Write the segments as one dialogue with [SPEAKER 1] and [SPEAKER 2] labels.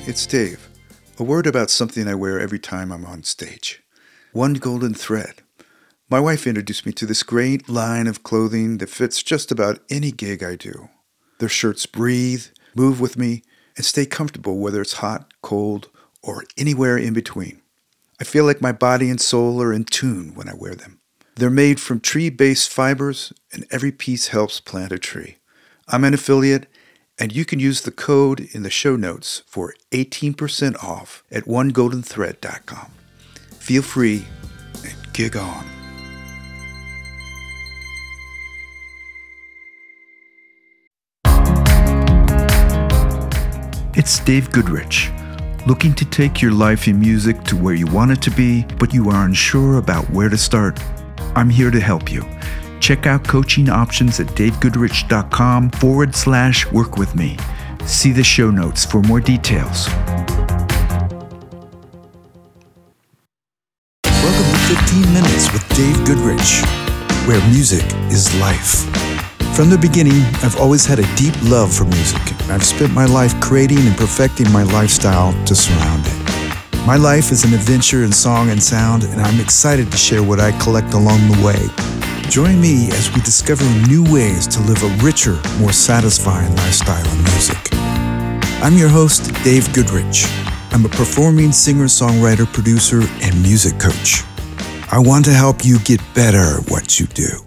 [SPEAKER 1] it's Dave. A word about something I wear every time I'm on stage. One golden thread. My wife introduced me to this great line of clothing that fits just about any gig I do. Their shirts breathe, move with me, and stay comfortable whether it's hot, cold, or anywhere in between. I feel like my body and soul are in tune when I wear them. They're made from tree-based fibers, and every piece helps plant a tree. I'm an affiliate, and you can use the code in the show notes for 18% off at onegoldenthread.com. Feel free and gig on. It's Dave Goodrich. Looking to take your life in music to where you want it to be, but you are unsure about where to start? I'm here to help you. Check out coaching options at davegoodrich.com/work with me. See the show notes for more details.
[SPEAKER 2] Welcome to 15 Minutes with Dave Goodrich, where music is life. From the beginning, I've always had a deep love for music, and I've spent my life creating and perfecting my lifestyle to surround it. My life is an adventure in song and sound, and I'm excited to share what I collect along the way. Join me as we discover new ways to live a richer, more satisfying lifestyle in music. I'm your host, Dave Goodrich. I'm a performing singer, songwriter, producer, and music coach. I want to help you get better at what you do.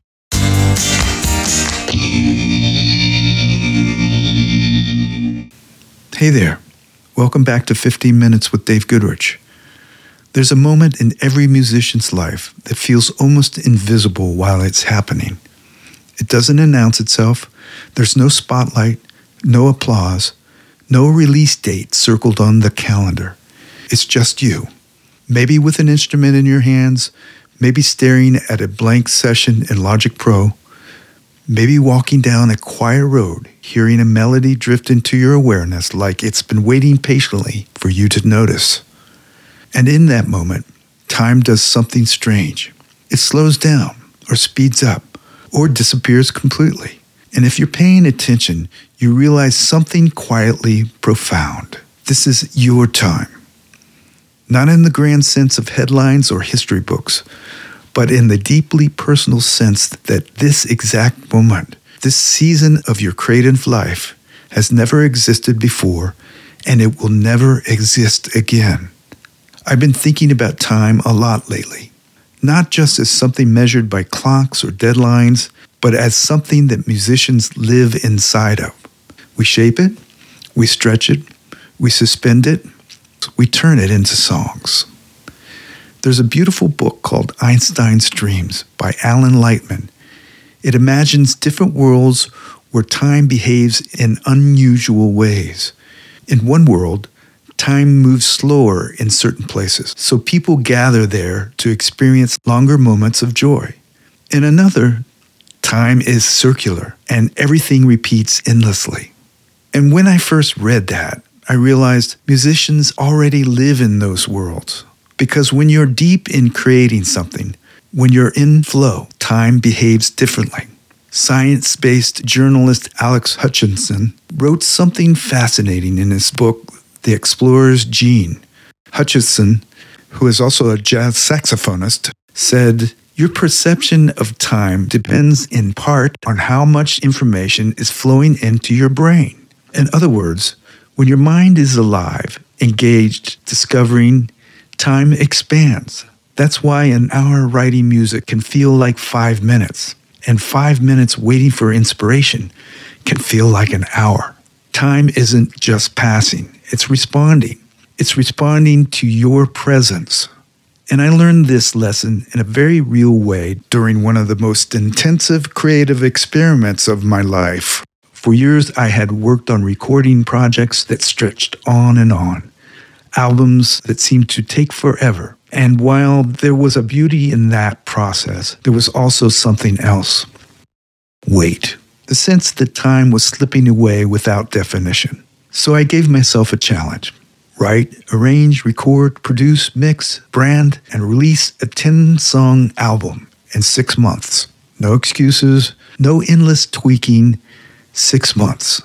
[SPEAKER 1] Hey there. Welcome back to 15 Minutes with Dave Goodrich. There's a moment in every musician's life that feels almost invisible while it's happening. It doesn't announce itself. There's no spotlight, no applause, no release date circled on the calendar. It's just you. Maybe with an instrument in your hands, maybe staring at a blank session in Logic Pro, maybe walking down a quiet road, hearing a melody drift into your awareness like it's been waiting patiently for you to notice. And in that moment, time does something strange. It slows down, or speeds up, or disappears completely. And if you're paying attention, you realize something quietly profound. This is your time. Not in the grand sense of headlines or history books, but in the deeply personal sense that this exact moment, this season of your creative life, has never existed before, and it will never exist again. I've been thinking about time a lot lately, not just as something measured by clocks or deadlines, but as something that musicians live inside of. We shape it, we stretch it, we suspend it, we turn it into songs. There's a beautiful book called Einstein's Dreams by Alan Lightman. It imagines different worlds where time behaves in unusual ways. In one world, time moves slower in certain places, so people gather there to experience longer moments of joy. In another, time is circular and everything repeats endlessly. And when I first read that, I realized musicians already live in those worlds. Because when you're deep in creating something, when you're in flow, time behaves differently. Science-based journalist Alex Hutchinson wrote something fascinating in his book, The Explorer's Gene. Hutchinson, who is also a jazz saxophonist, said, "Your perception of time depends in part on how much information is flowing into your brain." In other words, when your mind is alive, engaged, discovering, time expands. That's why an hour writing music can feel like 5 minutes, and 5 minutes waiting for inspiration can feel like an hour. Time isn't just passing, it's responding. It's responding to your presence. And I learned this lesson in a very real way during one of the most intensive creative experiments of my life. For years, I had worked on recording projects that stretched on and on. Albums that seemed to take forever. And while there was a beauty in that process, there was also something else. Wait. The sense that time was slipping away without definition. So I gave myself a challenge. Write, arrange, record, produce, mix, brand, and release a 10-song album in 6 months. No excuses, no endless tweaking, 6 months.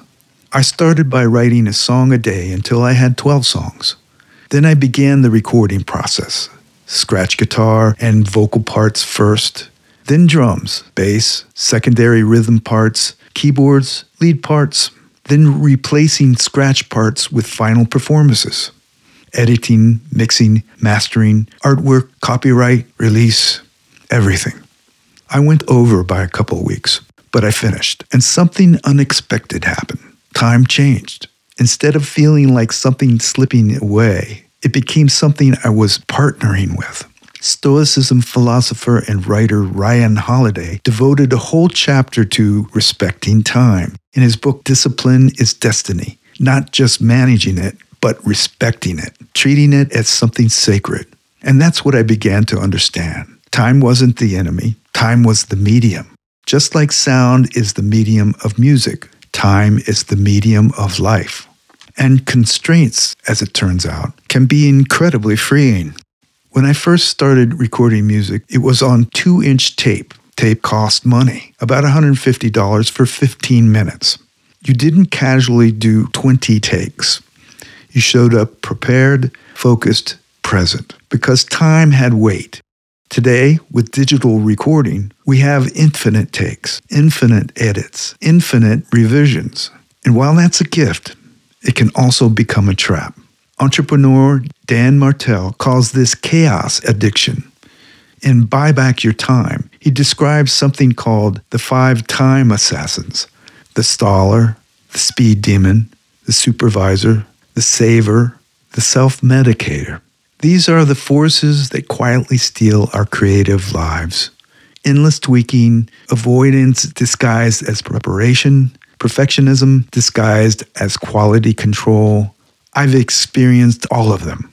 [SPEAKER 1] I started by writing a song a day until I had 12 songs. Then I began the recording process. Scratch guitar and vocal parts first, then drums, bass, secondary rhythm parts, keyboards, lead parts, then replacing scratch parts with final performances. Editing, mixing, mastering, artwork, copyright, release, everything. I went over by a couple of weeks, but I finished, and something unexpected happened. Time changed. Instead of feeling like something slipping away, it became something I was partnering with. Stoicism philosopher and writer Ryan Holiday devoted a whole chapter to respecting time. In his book, Discipline is Destiny, not just managing it, but respecting it, treating it as something sacred. And that's what I began to understand. Time wasn't the enemy. Time was the medium. Just like sound is the medium of music, time is the medium of life. And constraints, as it turns out, can be incredibly freeing. When I first started recording music, it was on 2-inch tape. Tape cost money, about $150 for 15 minutes. You didn't casually do 20 takes. You showed up prepared, focused, present, because time had weight. Today, with digital recording, we have infinite takes, infinite edits, infinite revisions. And while that's a gift, it can also become a trap. Entrepreneur Dan Martell calls this chaos addiction. In Buy Back Your Time, he describes something called the 5 time assassins: the staller, the speed demon, the supervisor, the saver, the self-medicator. These are the forces that quietly steal our creative lives. Endless tweaking, avoidance disguised as preparation, perfectionism disguised as quality control. I've experienced all of them.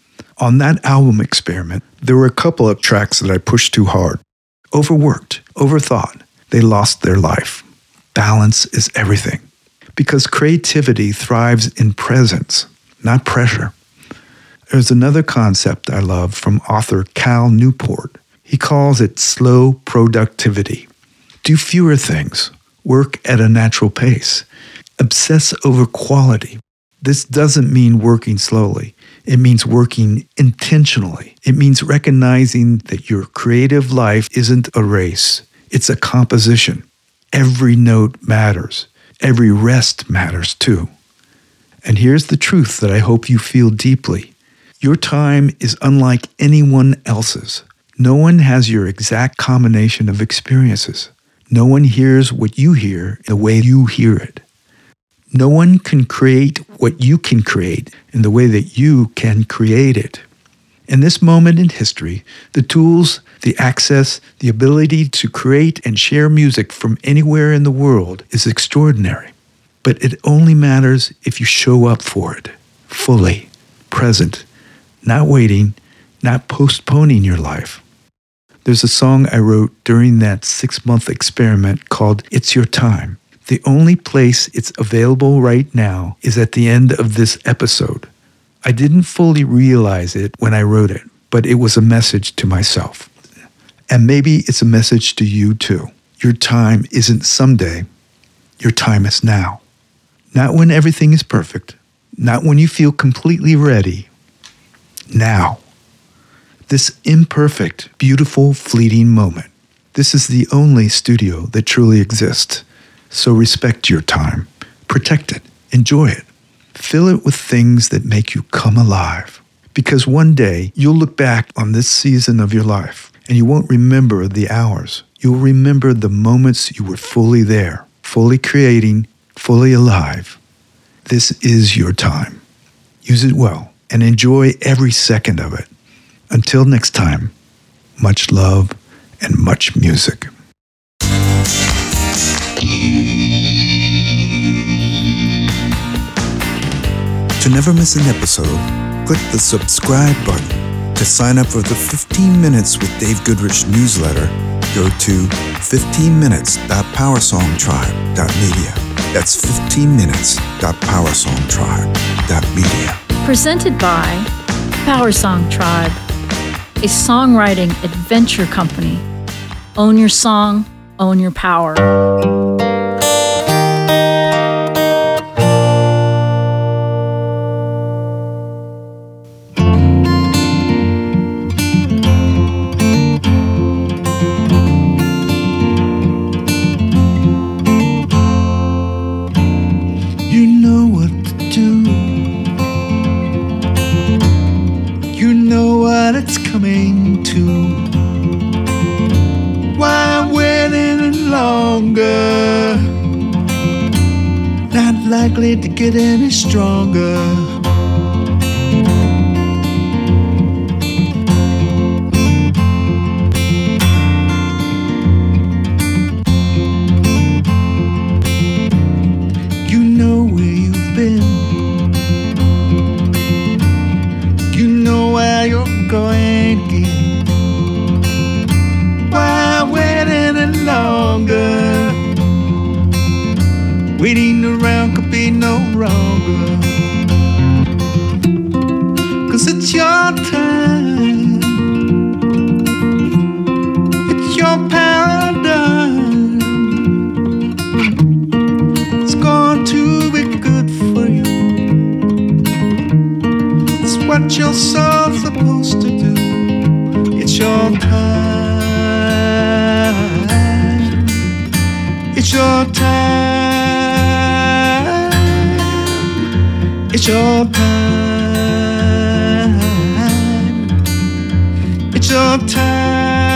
[SPEAKER 1] On that album experiment, there were a couple of tracks that I pushed too hard. Overworked, overthought. They lost their life. Balance is everything. Because creativity thrives in presence, not pressure. There's another concept I love from author Cal Newport. He calls it slow productivity. Do fewer things. Work at a natural pace. Obsess over quality. This doesn't mean working slowly. It means working intentionally. It means recognizing that your creative life isn't a race. It's a composition. Every note matters. Every rest matters too. And here's the truth that I hope you feel deeply. Your time is unlike anyone else's. No one has your exact combination of experiences. No one hears what you hear the way you hear it. No one can create what you can create in the way that you can create it. In this moment in history, the tools, the access, the ability to create and share music from anywhere in the world is extraordinary. But it only matters if you show up for it, fully, present, not waiting, not postponing your life. There's a song I wrote during that 6-month experiment called It's Your Time. The only place it's available right now is at the end of this episode. I didn't fully realize it when I wrote it, but it was a message to myself. And maybe it's a message to you too. Your time isn't someday. Your time is now. Not when everything is perfect. Not when you feel completely ready. Now. This imperfect, beautiful, fleeting moment. This is the only studio that truly exists. So respect your time. Protect it. Enjoy it. Fill it with things that make you come alive. Because one day, you'll look back on this season of your life, and you won't remember the hours. You'll remember the moments you were fully there, fully creating, fully alive. This is your time. Use it well, and enjoy every second of it. Until next time, much love and much music.
[SPEAKER 2] To never miss an episode, click the subscribe button. To sign up for the 15 Minutes with Dave Goodrich newsletter, go to 15minutes.powersongtribe.media. That's 15minutes.powersongtribe.media.
[SPEAKER 3] Presented by Powersong Tribe, a songwriting adventure company. Own your song, own your power.
[SPEAKER 1] longer, not likely to get any stronger. You know where you've been, you know where you're going again. Why wait any longer? Waiting around could be no longer. 'Cause it's your time, it's your paradigm. It's going to be good for you. It's what your soul's supposed to do. It's your time, it's your time, it's your time, it's your time.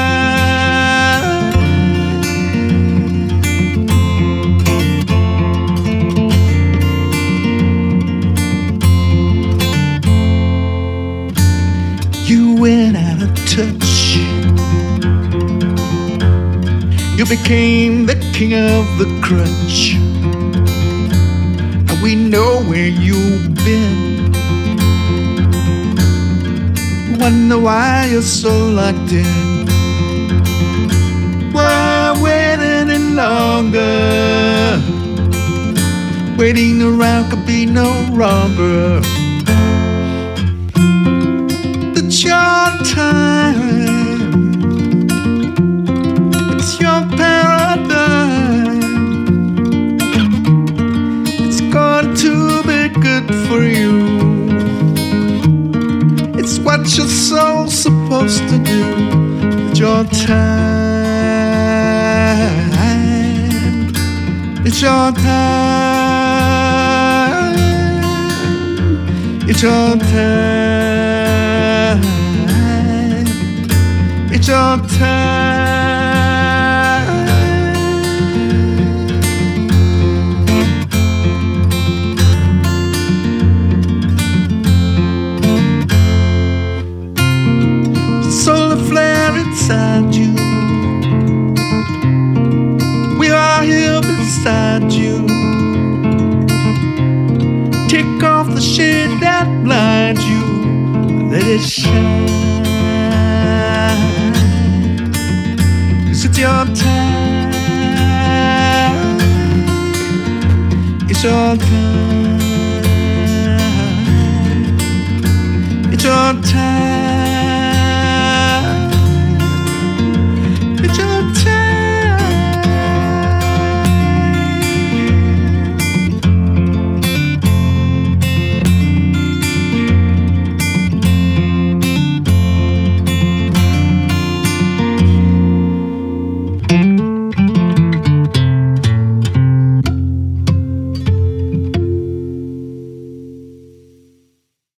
[SPEAKER 1] You went out of touch, you became the king of the crutch. And we know where you've been. Wonder why you're so locked in. Why wait any longer? Waiting around could be no longer. It's your time, it's your paradigm. It's going to be good for you. It's what your soul's supposed to do. It's your time, it's your time, it's your time, it's your time. Solar flare inside you, we are here beside you. Take off the shade that blinds you, let it shine. 'Cause it's your time, it's your time, it's your time.